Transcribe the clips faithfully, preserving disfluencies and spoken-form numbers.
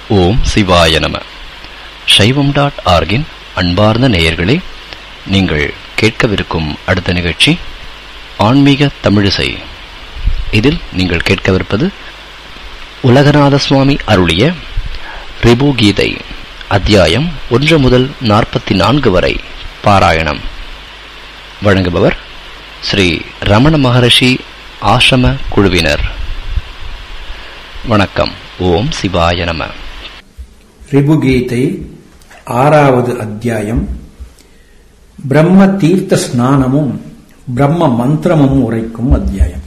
ஓம் சிவாய நம. சைவம் டாட் ஆர்கின் அன்பார்ந்த நேயர்களே, நீங்கள் கேட்கவிருக்கும் அடுத்த நிகழ்ச்சி ஆன்மீக தமிழிசை. இதில் நீங்கள் கேட்கவிருப்பது உலகநாத சுவாமி அருளிய ரிபு கீதை அத்தியாயம் ஒன்று முதல் நாற்பத்தி நான்கு வரை பாராயணம். வழங்குபவர் ஸ்ரீ ரமண மகரிஷி ஆசிரம குழுவினர். வணக்கம். ஓம் சிவாய நம. ரிபுகீதை ஆறாவது அத்தியாயம். பிரம்ம தீர்த்த ஸ்நானமும் பிரம்ம மந்திரமும் உரைக்கும் அத்தியாயம்.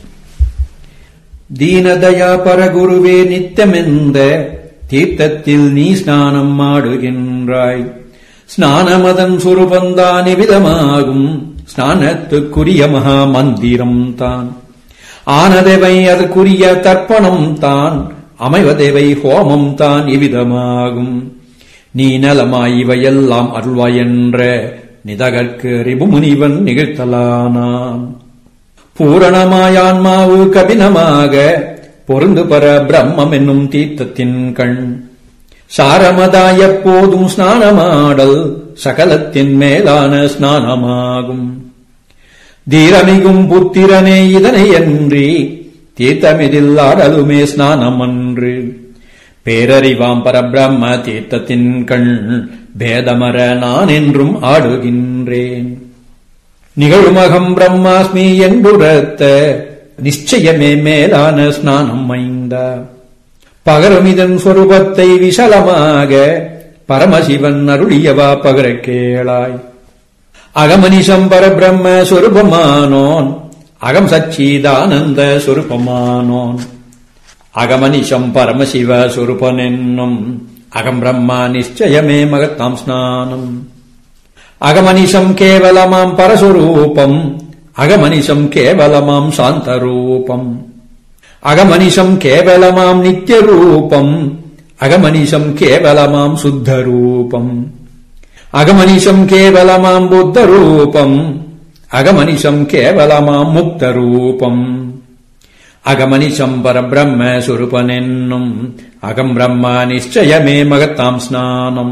தீனதயா பரகுருவே, நித்தமெந்த தீர்த்தத்தில் நீ ஸ்நானம் ஆடுகின்றாய். ஸ்நானமதன் சுரூபந்தான் எவ்விதமாகும், ஸ்நானத்துக்குரிய மகா மந்திரம் தான். ஆனதேவை அதற்குரிய தர்ப்பணம் தான், அமைவதேவை ஹோமம் தான் இவ்விதமாகும். நீ நலமாய் இவையெல்லாம் அருள்வாயென்ற நிதகற்கு ரிபுமுனிவன் நிகழ்த்தலானான். பூரணமாயான்மாவு கபினமாக பொருந்து பர பிரம்மம் என்னும் தீர்த்தத்தின் கண் சாரமதாய எப்போதும் ஸ்நானமாடல் சகலத்தின் மேலான ஸ்நானமாகும். தீரமிகும் புத்திரனே இதனை அன்றி தீர்த்தமிதில் ஆடலுமே ஸ்நானமன்று. பேரறிவாம் பரபிரம்ம தீர்த்தத்தின் கண் பேதமர நான் என்றும் ஆடுகின்றேன். நிகழுமகம் பிரம்மாஸ்மி என்புரத்த நிச்சயமே மேலான ஸ்நானம் ஐந்தா. பகரும் இதன் சொரூபத்தை விசலமாக பரமசிவன் அருளியவா பகர கேளாய். அகமனிஷம் பரபிரம்ம சொரூபமானோன், அகம் சச்சிதானந்த சொரூபமானோன். அகமனிஷம் பரமசிவ சொரூபனென்னும் அகம் பிரம்மா நிச்சயமே மகத்தாம் ஸ்நானம். அகமனிஷம் கேவலமாம் பரஸ்வரூபம், அகமனிஷம் கேவலமாம் சாந்தரூபம். அகமனிஷம் கேவலமாம் நித்யரூபம், அகமனிஷம் கேவலமாம் சுத்தரூபம். அகமனிஷம் கேவலமாம் புத்தரூபம், அகமனிஷம் கேவலமாம் முக்தரூபம். அகமனிஷம் பரபிரம்ம சொரூபனென்னும் அகம் பிரம்மா நிச்சயமே மகத்தாம் ஸ்நானம்.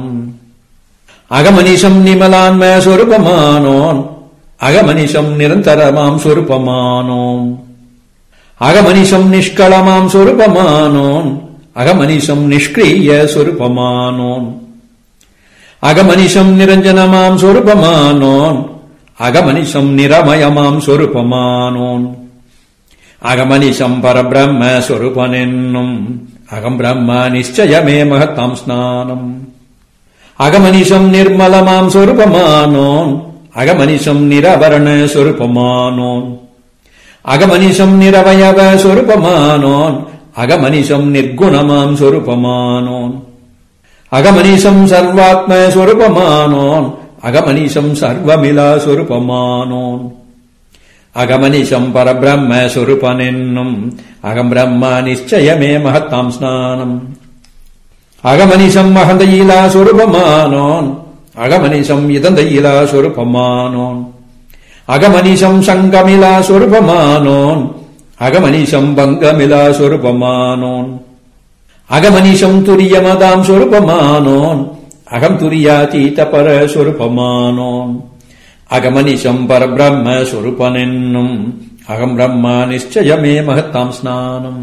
அகமனிஷம் நிமலான்ம சொரூபமானோன், அகமனிஷம் நிரந்தரமாம் சொரூபமானோம். அகமனிஷம் நிஷ்களமாம் சொரூபமானோன், அகமனிஷம் நிஷ்கிரிய சொரூபமானோன். அகமனிஷம் நிரஞ்சனமாம் சொரூபமானோன், அகமனிஷம் நிரமயமாம் சொரூபமானோன். அகமனிஷம் பரபிரம்ம சொரூபனென்னும் அகம் பிரம்மா நிச்சயமே மகத்தாம் ஸ்நானம். அகமனிஷம் நிர்மலமாம் சொரூபமானோன், அகமனிஷம் நிரவரண சொரூபமானோன். அகமனிஷம் நிரவயவ சொரூபமானோன், அகமனிஷம் நிர்குணமாம் சொரூபமானோன். அகமனிஷம் சர்வாத்ம சொரூபமானோன், அகமனிஷம் சர்வமிலா சொரூபமானோன். அகமனிஷம் பரபிரம்ம சொரூபனென்னும் அகம் பிரம்மா நிச்சயமே மகத்தாம் ஸ்நானம். அகமனிஷம் மகந்தையிலா சொரூபமானோன், அகமனிஷம் இதந்தையிலா சொரூபமானோன். அகமனிஷம் சங்கமிலா சொரூபமானோன், அகமனிஷம் பங்கமிலா சொரூபமானோன். அகமனிஷம் துரியமதாம் சொரூபமானோன், அகம் துரியாதீத பர சொரூபமானோன். அகமனிஷம் பரபிரம்ம சொரூபனென்னும் அகம் பிரம்மா நிச்சயமே மகத்தாம் ஸ்நானம்.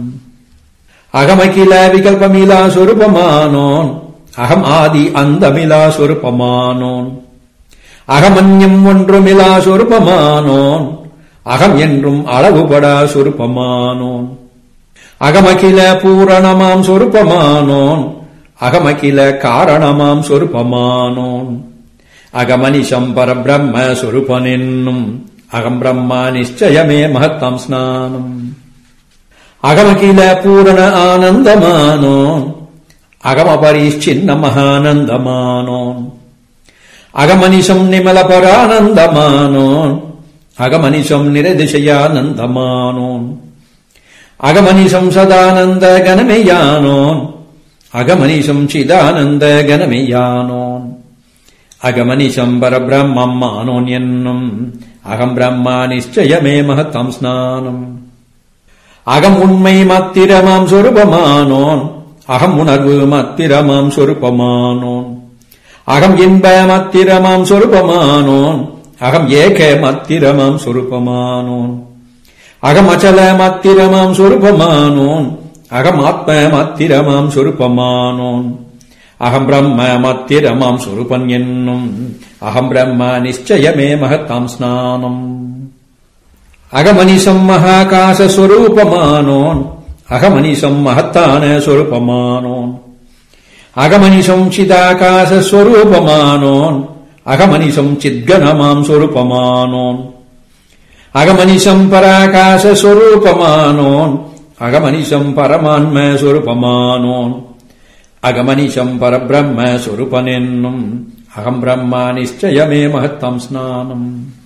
அகமகில விகல்பமிலா சொரூபமானோன், அகம் ஆதி அந்தமிலா சொரூபமானோன். அகமன்யம் ஒன்றுமிலா சொரூபமானோன், அகம் என்றும் அளவுபடா சொரூபமானோன். அகமகில பூரணமாம் சொரூபமானோன், அகமகில காரணமாம் சொரூபமானோன். அகமனிஷம் பரபிரம்ம சொரூபனென்னும் அகம் பிரம்மா நிச்சயமே மகத்தாம் ஸ்நானம். அகமகில பூரண ஆனந்தமானோன், அகமபரிச்சின்ன மகானந்தமானோன். அகமனிஷம் நிமல பரானந்தமானோன், அகமனிஷம் நிரதிசயானந்தமானோன். அகமனிஷம் சதானந்த கனமெயானோன், அகமனிஷம் சிதானந்த கனமெயானோன். அகமனிஷம் பரபிரம்மம் ஆனோன் என்னும் அகம் பிரம்மா நிச்சயமே மகத்தாம் ஸ்நானம். அகம் உண்மை மத்திரமாம் சொரூபமானோன், அகம் உணர்வு மத்திரமாம் சொருபமானோன். அகம் இன்ப மத்திரமாம் சொருபமானோன். அகம் ஏக மத்திரமாம் சொருபமானோன். அகம் அச்சல மத்திரமாம் சொருபமானோன். அகம் ஆத்ம மத்திரமாம் சொருபமானோன். அகம் பிரம்ம மத்திரமாம் சொருபன் என்னும் அகம் பிரம்ம நிச்சயமே மகத்தாம் ஸ்நானம். அகமனிசம் மகாகாச சொரூபமானோன். அகமனிசம் மகத்தான சொரூபமானோன். அகமனிசம் சிதாகாச ஸ்வரூபமானோன். அகமனிசம் சித்கணமாம் சொரூபமானோன். அகமனிசம் பராகாச ஸ்வரூபமானோன். அகமனிசம் பரமான்ம சொரூபமானோன். அகமனிசம் பரபிரம்ம சொரூபனென்னும் அகம் பிரம்மா நிச்சயமே மகத்தாம் ஸ்நானம்.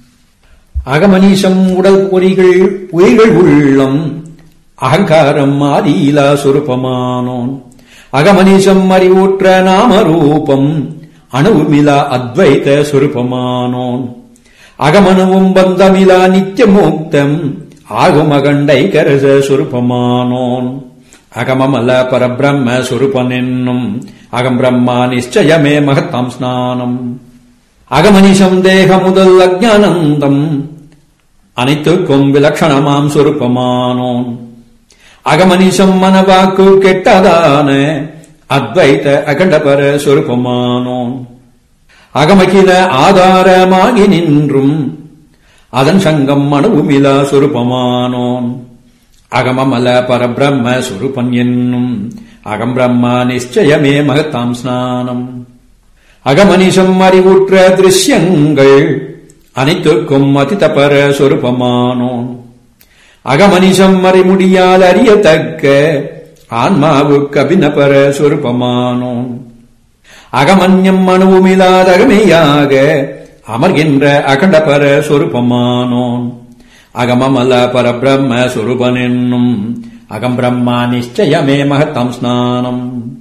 அகமனிசம் உடல் பொறிகள் உயிர்கள் உள்ளம். அகங்காரம் ஆதியிலா சொரூபமானோன். அகமனிசம் அறிவூற்ற நாமரூபம். அணுவுமிலா அத்வைத சொரூபமானோன். அகமனுவும் பந்தமிலா நித்தியமூக்தம். ஆகும் அகண்டைகரச சொரூபமானோன். அகமமல பரபிரம்ம சொரூபனென்னும் அகம் பிரம்மா நிச்சயமே மகத்தாம் ஸ்நானம். அகமனிசம் தேக முதல் அஜ்ஞானந்தம். அனைத்துக்கும் விலட்சணமாம் சொரூபமானோன். அகமனிசம் மனவாக்கு கெட்டதான அத்வைத அகண்டபர சொரூபமானோன். அகமகில ஆதாரமாகி நின்றும் அதன் சங்கம் அணுவுமிலா சொரூபமானோன். அகமமல பரபிரம்ம சொரூபன் என்னும் அகம் பிரம்மா நிச்சயமே மகத்தாம் ஸ்நானம். அகமனிசம் அறிவுற்ற திருஷ்யங்கள் அனைத்துக்கும் அதிதபர சொரூபமானோன். அகமனிசம் அறிமுடியால் அறியத்தக்க ஆன்மாவுக்கு அபிநபர சொரூபமானோன். அகமன்யம் அணுவுமில்லாதகமையாக அமர்கின்ற அகண்டபர சொரூபமானோன். அகமமல பரபிரம்ம சொரூபனென்னும் அகம் பிரம்மா நிச்சயமே மகத்தாம் ஸ்நானம்.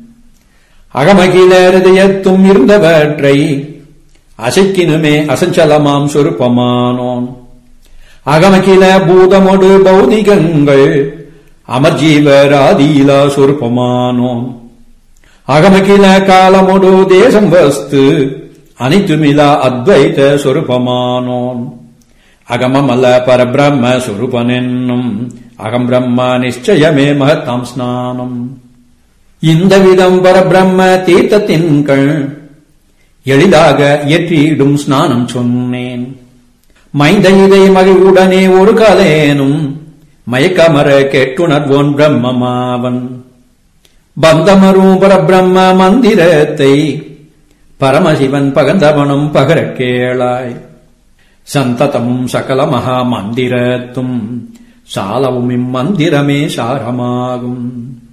அகமகில ஹிருதயத்தும் இருந்தவற்றை அசைக்கினுமே அசஞ்சலமாம் சொரூபமானோன். அகமகில பூதமொடு பௌதிகங்கள் அமர்ஜீவராதீலா சொரூபமானோன். அகமகில காலமொடு தேசம் வஸ்து அனைத்துமிலா அத்வைத சொரூபமானோன். அகமமல பரபிரம்ம சொரூபனென்னும் அகம் பிரம்மா நிச்சயமே மகத்தாம் ஸ்நானம். இந்த விதம் பரபிரம்ம தீர்த்தத்தின் கண் எளிதாக இயற்றிடும் ஸ்நானம் சொன்னேன். மைந்த இதை மகிழ்வுடனே ஒரு காலேனும் மயக்கமர கேட்டுணர்வோன் பிரம்மமாவன். பந்தமரும் பரபிரம்ம மந்திரத்தை பரமசிவன் பகந்தவனும் பகர கேளாய். சந்ததமும் சகல மகா மந்திரத்தும் சாலவும் இம்மந்திரமே சாரமாகும்.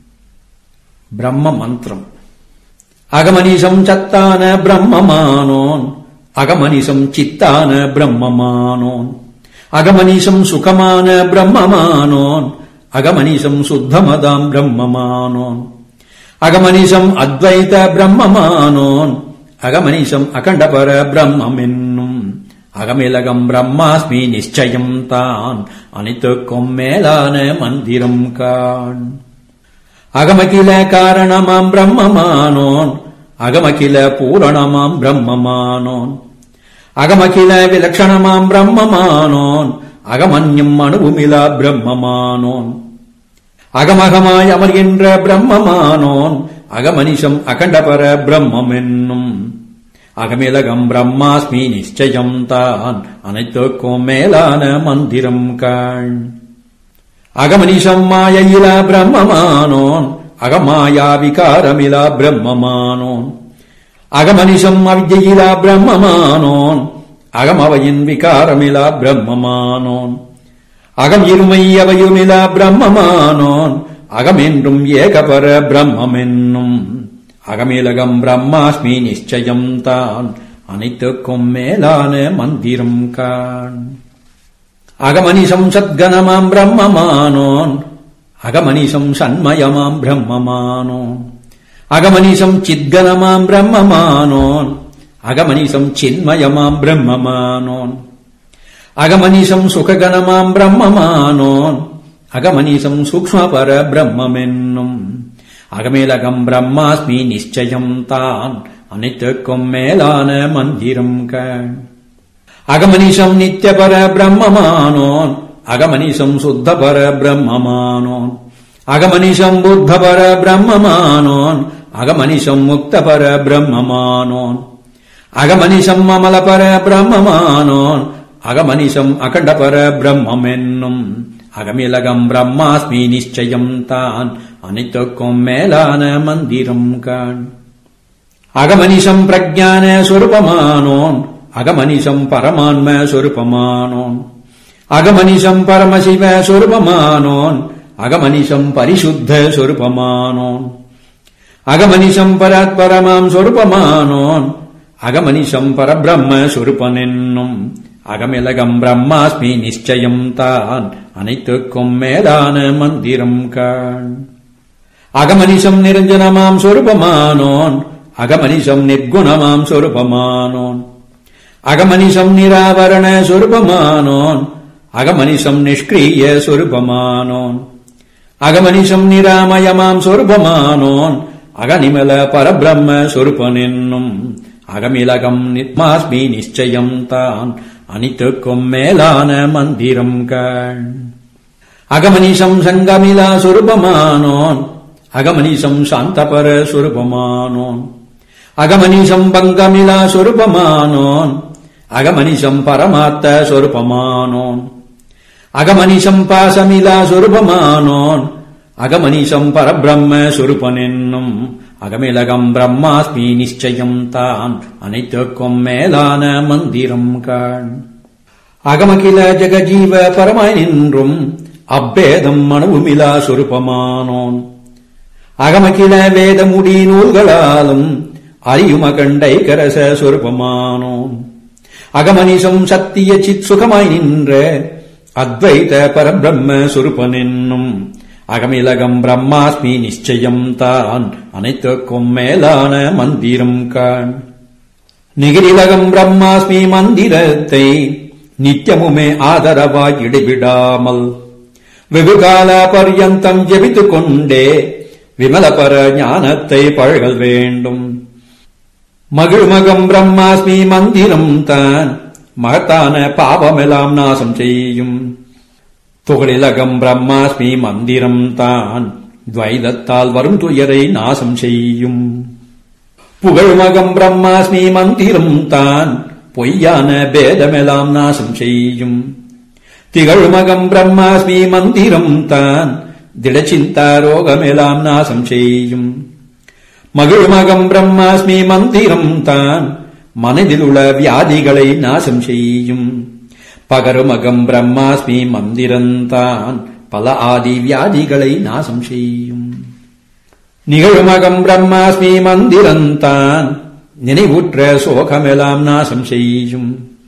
பிரம்ம மந்திரம். அகமனிசம் சத்தான பிரம்மமானோன். அகமனிசம் சித்தான பிரம்மமானோன். அகமனிசம் சுகமான பிரம்மமானோன். அகமனிசம் சுத்தமதாம் பிரம்மமானோன். அகமனிசம் அத்வைத பிரம்மமானோன். அகமனிசம் அகண்டபர பிரம்மென்னும் அகமிலகம் பிரம்மாஸ்மி நிச்சயம் தான் அனைத்துக்கும் மேலான மந்திரம் காண். அகமகில காரணமாம் பிரம்மமானோன். அகமகில பூரணமாம் பிரம்மமானோன். அகமகில விலட்சணமாம் பிரம்மமானோன். அகமன்யம் அணுவுமிலா பிரம்மமானோன். அகமகமாய் அமர்கின்ற பிரம்மமானோன். அகமனிசம் அகண்டபர பிரம்மென்னும் அகமிலகம் பிரம்மாஸ்மி நிச்சயம் தான் அனைத்துக்கும் மேலான மந்திரம் காண். அகமனிசம் மாயையிலா பிரம்மமானோன். அகமாயா விகாரமிலா பிரம்மமானோன். அகமனிசம் அவித்யிலா பிரம்மமானோன். அகமவையின் விகாரமிலா பிரம்மமானோன். அகம் இருமை அவையுமிலா பிரம்மமானோன். அகமென்றும் ஏகபர பிரம்மென்னும் அகமிலகம் பிரம்மாஸ்மி நிச்சயம் தான் அனைத்துக்கும் மேலான மந்திரம் காண். அகமனிசம் சத்கணமாம் பிரம்மமானோன். அகமனிசம் சண்மயமாம் பிரம்மமானோன். அகமனிசம் சித்கணமாம் பிரம்மமானோன். அகமனிசம் சின்மயமாம் பிரம்மமானோன். அகமனிசம் சுககணமாம் பிரம்மமானோன். அகமனிசம் சூக்ஷ்மபர பிரம்மென்னும் அகமிலகம் பிரம்மாஸ்மி நிச்சயம் தான் அனைத்துக்கும் மேலான மந்திரம் கண். அகமனிஷம் நித்யபர பிரம்மமானோன் அகமனிஷம் சுத்தபர பிரம்மமானோன் அகமனிஷம் புத்தபர பிரம்மமானோன் அகமனிஷம் முக்தபர பிரம்மமானோன் அகமனிஷம் அமலபர பிரம்மமானோன் அகமனிஷம் அகண்டபர பிரம்மென்னும் அகமிலகம் பிரம்மாஸ்மி நிச்சயம் தான் அனைத்துக்கும் மேலான மந்திரம் கண். அகமனிஷம் பிரஜான சொரூபமானோன் அகமனிஷம் பரமான்ம சொரூபமானோன் அகமனிஷம் பரமசிவ சொரூபமானோன் அகமனிஷம் பரிசுத்த சொரூபமானோன் அகமனிஷம் பராத்பரமாம் சொரூபமானோன் அகமனிஷம் பரபிரம்ம சொரூபனென்னும் அகமிலகம் பிரம்மாஸ்மி நிச்சயம் தான் அனைத்துக்கும் மேலான மந்திரம் கண். அகமனிஷம் நிரஞ்சனமாம் சொரூபமானோன் அகமனிஷம் நிர்குணமாம் சொரூபமானோன் அகமனிஷம் நிராவரண சொரூபமானோன் அகமனிஷம் நிஷ்கிரிய சொரூபமானோன் அகமனிஷம் நிராமயமாம் சொரூபமானோன் அகநிமல பரபிரம்ம சொரூபனென்னும் அகமிலகம் நித்மாஸ்மி நிச்சயம் தான் அனைத்துக்கும் மேலான மந்திரம் கண். அகமனிஷம் சங்கமிலா சொரூபமானோன் அகமனிஷம் சாந்தபர சொரூபமானோன் அகமனிஷம் பங்கமிலா சொரூபமானோன் அகமனிஷம் பரமார்த்த சொரூபமானோன் அகமனிஷம் பாசமிலா சொரூபமானோன் அகமனிஷம் பரபிரம்ம சொரூபனென்னும் அகமிலகம் பிரம்மாஸ்மி நிச்சயம் தான் அனைத்துக்கும் மேலான மந்திரம் கண். அகமகில ஜெகஜீவ பரமாய் நின்றும் அப்பேதம் மனவுமிலா சொரூபமானோன் அகமகில வேதமுடி நூல்களாலும் அறியும் அகண்டை கரச சொரூபமானோன் அகமனிஷம் சத்திய சித் சுகமாய் நின்ற அத்வைத பரபிரம்ம சொரூபனென்னும் அகமிலகம் பிரம்மாஸ்மி நிச்சயம் தான் அனைத்துக்கும் மேலான மந்திரம் கண். நிகிரிலகம் பிரம்மாஸ்மி மந்திரத்தை நித்தியமுமே ஆதரவாய் இடைவிடாமல் வெகுகால பர்யந்தம் ஜெபித்துக் கொண்டே விமலபர ஞானத்தை பழகல் வேண்டும். மகிழ்மகம் பிரம்மாஸ்மி மந்திரம் தான் மகத்தான பாவமெல்லாம் நாசம் செய்யும். துகளிலகம் பிரம்மாஸ்மி மந்திரம் தான் துவைதத்தால் வரும் துயரை நாசம் செய்யும். புகழ்மகம் பிரம்மாஸ்மி மந்திரம் தான் பொய்யான பேதமெல்லாம் நாசம் செய்யும். திகழ்மகம் பிரம்மாஸ்மி மந்திரம் தான் திடச்சிந்தா ரோகமெல்லாம் நாசம் செய்யும். மகிழ்மகம் பிரம்மாஸ்மி மந்திரம் தான் மனதிலுள்ள வியாதிகளை நாசம் செய்யும். பகருமகம் பிரம்மாஸ்மி மந்திரந்தான் பல ஆதி வியாதிகளை நாசம் செய்யும். நிகழ்மகம் பிரம்மாஸ்மி மந்திரந்தான் நினைவுற்ற சோகமெல்லாம் நாசம் செய்யும்.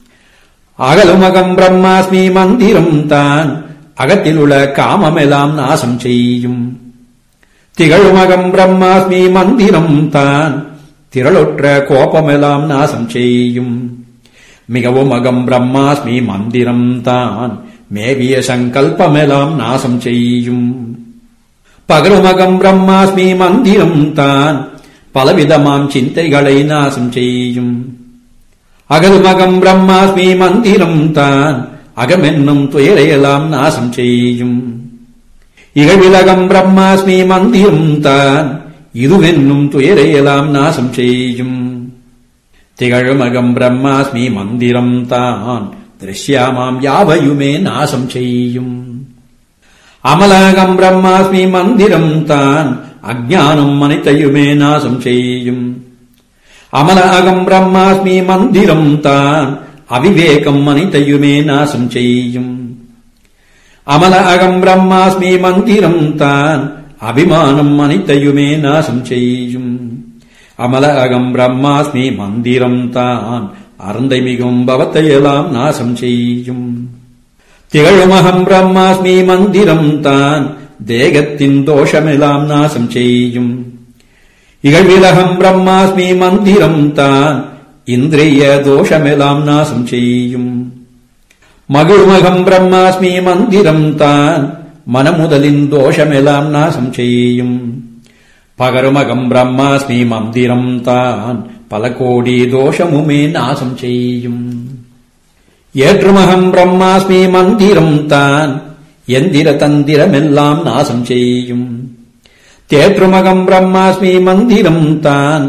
அகலுமகம் பிரம்மாஸ்மி மந்திரம் தான் அகத்திலுள்ள காமமெல்லாம் நாசம் செய்யும். திகழ்மகம் பிரம்மாஸ்மி மந்திரம் தான் திரளுற்ற கோபமெல்லாம் நாசம் செய்யும். மிகவும் அகம் பிரம்மாஸ்மி மந்திரம் தான் மேவிய சங்கல்பமெல்லாம் நாசம் செய்யும். பகருமகம் பிரம்மாஸ்மி மந்திரம் தான் பலவிதமாம் சிந்தைகளை நாசம் செய்யும். அகலுமகம் பிரம்மாஸ்மி மந்திரம் தான் அகமென்னும் துயரையெல்லாம் நாசம் செய்யும். இகழ்விலகம் பிரம்மாஸ்மி மந்திரம் தான் இதுவென்னும் துயரையெல்லாம் நாசம் செய்யும். திகழ்மகம் பிரம்மாஸ்மி மந்திரம் தான் திருஷ்யாமாம் யாவையுமே நாசம் செய்யும். அமலகம் பிரம்மாஸ்மி மந்திரம் தான் அஜ்ஞானம் அனைத்தையுமே நாசம் செய்யும். அமல அகம் பிரம்மாஸ்மி மந்திரம் தான் அவிவேகம் அனைத்தையுமே நாசம் செய்யும். அமல அகம் பிரம்மாஸ்மி மந்திரம் தான் அபிமானம் அனைத்தையுமே நாசம் செய்யும். அமல அகம் பிரம்மாஸ்மி மந்திரம் தான் அருந்தை மிகும் பவத்தையெல்லாம் நாசம் செய்யும். திகழுமகம் பிரம்மாஸ்மி மந்திரம் தான் தேகத்தின் தோஷமெல்லாம் நாசம் செய்யும். இகழ்விலகம் பிரம்மாஸ்மி மந்திரம் தான் இந்திரிய தோஷமெல்லாம் நாசம் செய்யும். மகிழ்மகம் பிரம்மாஸ்மி மந்திரம் தான் மனமுதலின் தோஷமெல்லாம் நாசம் செய்யும். பகருமகம் பிரம்மாஸ்மி மந்திரம் தான் பல கோடி தோஷமுமே நாசம் செய்யும். ஏற்றுமகம் பிரம்மாஸ்மி மந்திரம் தான் எந்திர தந்திரமெல்லாம் நாசம் செய்யும். தேற்றுமகம் பிரம்மாஸ்மி மந்திரம் தான்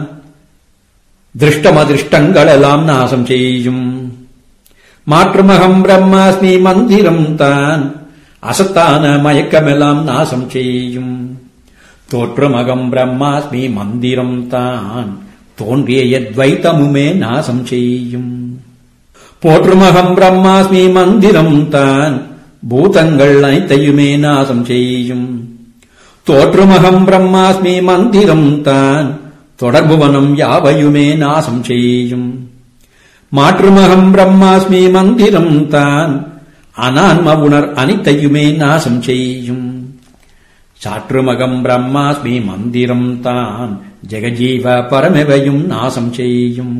திருஷ்டமதிருஷ்டங்களெல்லாம் நாசம் செய்யும். மாற்றுமகம் பிரம்மாஸ்மி மந்திரம் தான் அசத்தான மயக்கமெல்லாம் நாசம் செய்யும். தோற்றுமகம் பிரம்மாஸ்மி மந்திரம் தான் தோன்றிய எத்வைத்தமுமே நாசம் செய்யும். போற்றுமகம் பிரம்மாஸ்மி மந்திரம் தான் பூதங்கள் அனைத்தையுமே நாசம் செய்யும். தோற்றுமகம் பிரம்மாஸ்மி மந்திரம் தான் தொடர்புவனம் யாவையுமே நாசம் செய்யும். மாற்றுமகம் பிரம்மாஸ்மி மந்திரம் தான் அனான்ம உணர் அனைத்தையுமே நாசம் செய்யும். சாற்றுமகம் பிரம்மாஸ்மி மந்திரம் தான் ஜெகஜீவ பரமெவையும் நாசம் செய்யும்.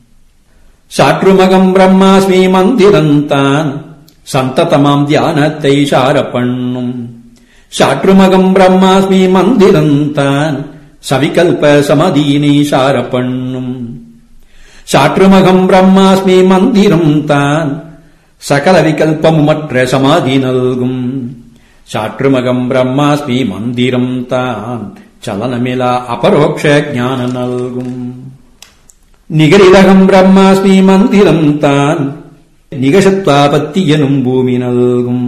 சாற்றுமகம் பிரம்மாஸ்மி மந்திரம் தான் சந்ததமாம் தியானத்தை சார பண்ணும். சாற்றுமகம் பிரம்மாஸ்மி மந்திரம் தான் சவிகல்ப சமதீனை சார பண்ணும். சாற்றுமகம் பிரம்மாஸ்மி மந்திரம் தான் சகல விகல்பமுமற்ற சமாதி நல்கும். சாற்றுமகம் பிரம்மாஸ்மி மந்திரம் தான் சலனமிலா அபரோக்ஷ ஞான நல்கும். நிகரிலகம் பிரம்மாஸ்மி மந்திரம் தான் நிகசத்வாபத்தி எனும் பூமி நல்கும்.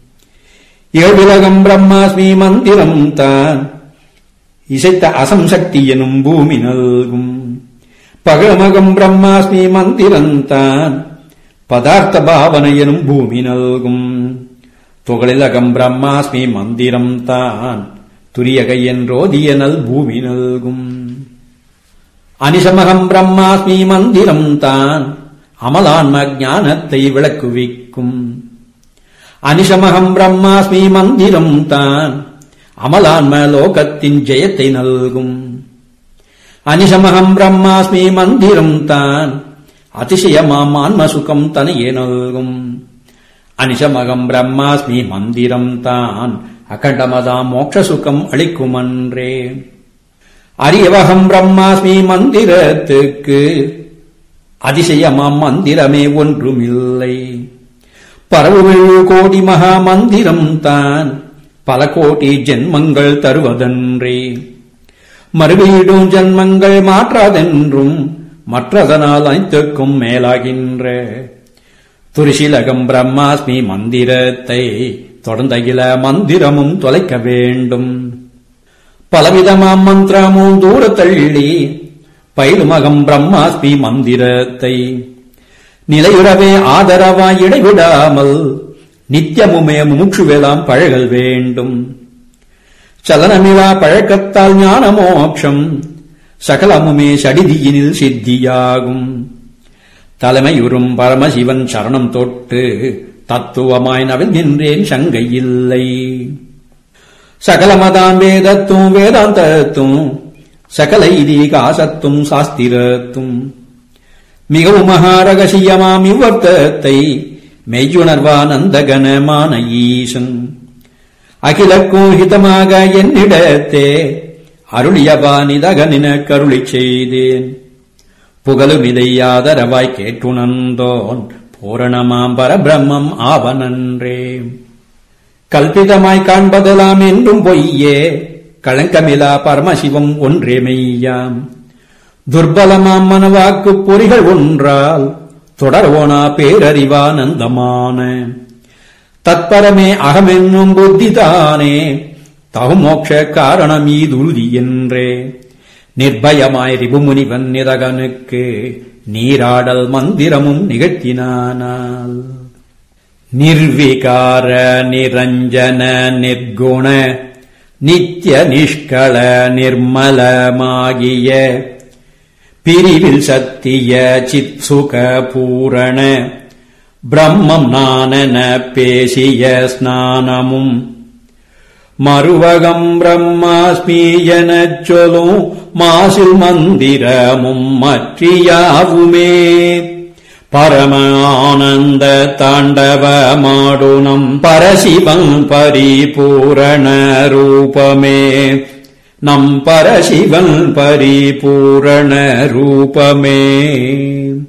ஏழுலகம் பிரம்மாஸ்மி மந்திரம் தான் இசைத்த அசம்சக்தி எனும் பூமி நல்கும். பகமகம் பிரம்மாஸ்மி மந்திரம் தான் பதார்த்த பாவனை எனும் பூமி நல்கும். துகளிலகம் பிரம்மாஸ்மி மந்திரம் தான் துரியகை என்றோதிய நல் பூமி நல்கும். அனிசமகம் பிரம்மாஸ்மி மந்திரம் தான் அமலான்ம ஞானத்தை விளக்குவிக்கும். அனிசமகம் பிரம்மாஸ்மி மந்திரம் தான் அமலான்ம லோகத்தின் ஜெயத்தை நல்கும். அனிசமகம் பிரம்மாஸ்மி மந்திரம் தான் அதிசயமாம் ஆன்ம சுகம் தனையே நல்கும். அனிசமகம் பிரம்மாஸ்மி மந்திரம் தான் அகண்டமதாம் மோட்ச சுகம் அளிக்குமன்றே. அரியவகம் பிரம்மாஸ்மி மந்திரத்துக்கு அதிசயமாம் மந்திரமே ஒன்றுமில்லை. பரவுவெழு கோடி மகா மந்திரம் தான் பல கோடி ஜென்மங்கள் தருவதன்றே. மறுவீடும் ஜென்மங்கள் மாற்றாதென்றும் மற்றதனால் அனைத்துக்கும் மேலாகின்ற துரிசிலகம் பிரம்மாஸ்மி மந்திரத்தை தொடர்ந்தகில மந்திரமும் தொலைக்க வேண்டும். பலவிதமாம் மந்திரமும் தூர தள்ளி பயிலுமகம் பிரம்மாஸ்மி மந்திரத்தை நிலையுறவே ஆதரவாய் இடைவிடாமல் நித்தியமுமே முமுட்சுவெல்லாம் பழகல் வேண்டும். சலனமிலா பழக்கத்தால் ஞான மோட்சம் சகலமுமே சடிதியினில் சித்தியாகும். தலைமையுறும் பரமசிவன் சரணம் தொட்டு தத்துவமாய் நவில்கின்றேன் சங்கையில்லை. சகலமதாம் வேதத்தும் வேதாந்தத்தும் சகல இதிகாசத்தும் சாஸ்திரத்தும் மிகவும் மகாரகசியமாம் இவ்வர்த்தத்தை மெய்யுணர்வானந்தகனமான ஈசன் அகிலக்கும் ஹிதமாக என்னிடத்தே அருளியவானிதகனின கருளி செய்தேன். புகழுமிதை ஆதரவாய் கேட்டுணர்ந்தோன் பூரணமாம் பரபிரம்மம் ஆவனன்றே. கல்பிதமாய் காண்பதெல்லாம் என்றும் பொய்யே களங்கமிலா பரமசிவம் ஒன்றே மெய்யாம். துர்பலமாம் மனவாக்குப் பொறிகள் ஒன்றால் தொடர்வோனா பேரறிவானந்தமான தத்பரமே அகமென்னும் புத்திதானே தகுமோக்ஷ காரணம் ஈதுருதி என்றே. நிர்பயமாய் ரிபுமுனிவன் நிதகனுக்கு நீராடல் மந்திரமும் நிகழ்த்தினானால். நிர்விகார நிரஞ்சன நிர்குண நித்ய நிஷ்கள நிர்மலமாகிய பிரிவில் சத்திய சித்சுக பூரண பிரம்மம் நானென பேசிய ஸ்நானமும் மறுவகம் பிரம்மாஸ்மி எனச் சொல்லும் மாசில் மந்திரமும் மற்றியாவுமே பரமானந்த தாண்டவமாடுனம் பரசிவம் பரிபூரண ரூபமே நம் பரசிவன் பரிபூரண ரூபமே.